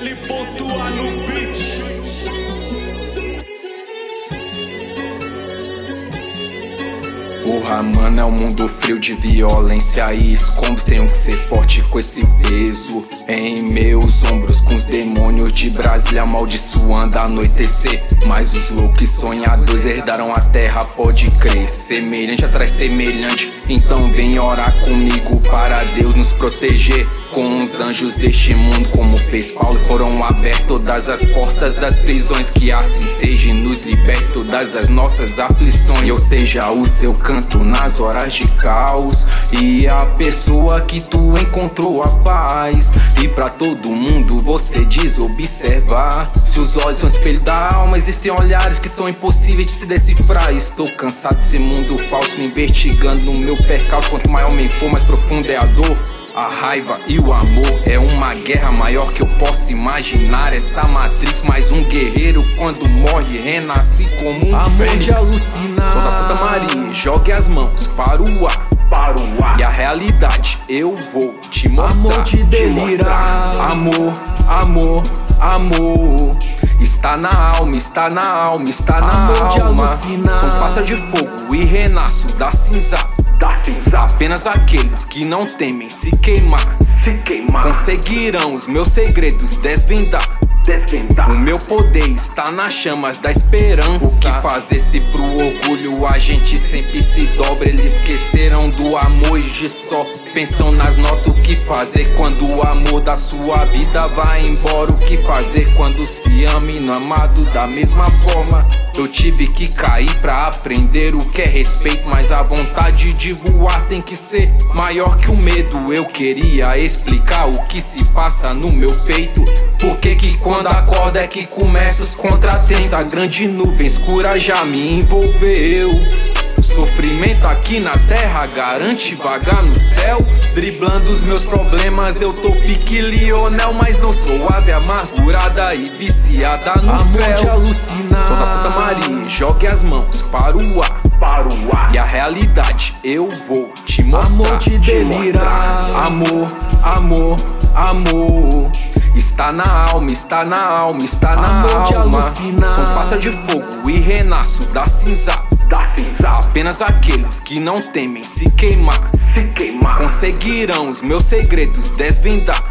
L.A no beat. Porra, mano, é um mundo frio de violência e escombros. Tenho que ser forte com esse peso em meus ombros, com os demônios de Brasília amaldiçoando anoitecer. Mas os loucos sonhadores herdaram a terra, pode crer. Semelhante atrai semelhante, então vem orar comigo para Deus nos proteger. Com os anjos deste mundo, como fez Paulo, foram abertas todas as portas das prisões. Que assim seja e nos liberte todas as nossas aflições. Eu seja o seu canto nas horas de caos e a pessoa que tu encontrou a paz. E pra todo mundo você diz observar. Se os olhos são espelho da alma, existem olhares que são impossíveis de se decifrar. Estou cansado desse mundo falso me investigando no meu percalço. Quanto maior o homem for, mais profunda é a dor. A raiva e o amor é uma guerra maior que eu posso imaginar. Essa Matrix, mais um guerreiro quando morre renasce como um fênix. De alucinar. Sou da Santa Maria, jogue as mãos para o ar. E a realidade eu vou te mostrar. Amor de delirar. Amor, amor, amor. Está na alma, está na alma, está na amor alma. De alucinar. Sou passa de fogo e renasço das cinzas. Apenas aqueles que não temem se queimar conseguirão os meus segredos desvendar. O meu poder está nas chamas da esperança. O que fazer se pro orgulho a gente sempre se dobra? Eles esqueceram do amor e só pensam nas notas. O que fazer quando o amor da sua vida vai embora? O que fazer quando se ama e não amado da mesma forma? Eu tive que cair pra aprender o que é respeito, mas a vontade de voar tem que ser maior que o medo. Eu queria explicar o que se passa no meu peito. Por que quando acordo é que começa os contratempos? A grande nuvem escura já me envolveu. Sofrimento aqui na terra garante vagar no céu. Driblando os meus problemas eu tô pique Lionel. Mas não sou ave amargurada e viciada no amor de alucinar. Sou da Santa Maria, jogue as mãos para o ar. E a realidade eu vou te mostrar. Amor de delirar. Amor, amor, amor. Está na alma, está na alma, está na amor alma. De alucinar. Sou passa de fogo e renasço das cinzas. Apenas aqueles que não temem se queimar conseguirão os meus segredos desvendar.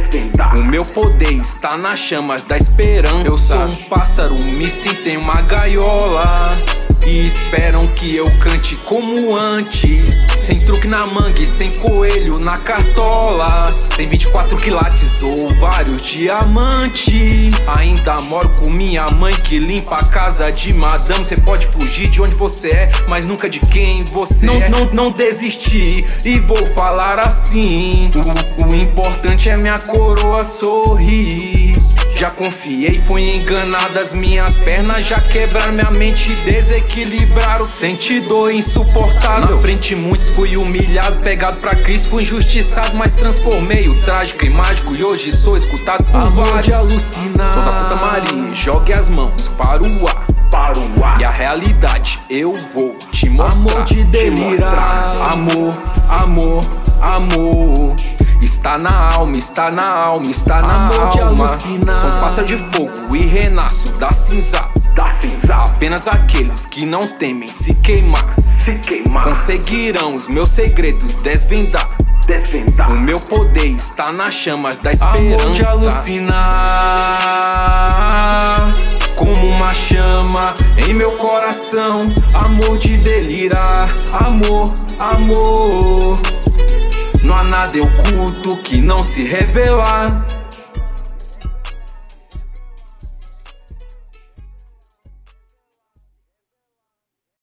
O meu poder está nas chamas da esperança. Eu sou um pássaro, me sinto em uma gaiola e esperam que eu cante como antes. Sem truque na manga e sem coelho na cartola. Sem 24 quilates ou vários diamantes. Ainda moro com minha mãe que limpa a casa de madame. Você pode fugir de onde você é, mas nunca de quem você é. Não desistir e vou falar assim. O importante é minha coroa sorrir. Já confiei, fui enganado, as minhas pernas já quebraram minha mente, desequilibraram, senti dor insuportável. Na frente muitos fui humilhado, pegado pra Cristo, fui injustiçado, mas transformei o trágico em mágico e hoje sou escutado por amor vários. De alucinar. Sou da Santa Maria, jogue as mãos para o ar. E a realidade eu vou te mostrar. Amor de delirar. Amor, amor, amor. Está na alma, está na alma, está na amor alma. De alucinar. Sou passa de fogo e renasço das cinzas. Apenas aqueles que não temem se queimar conseguirão os meus segredos desvendar. O meu poder está nas chamas da esperança. Amor de alucinar. Como uma chama em meu coração. Amor de delirar. Amor, amor. Não há nada oculto que não se revelar.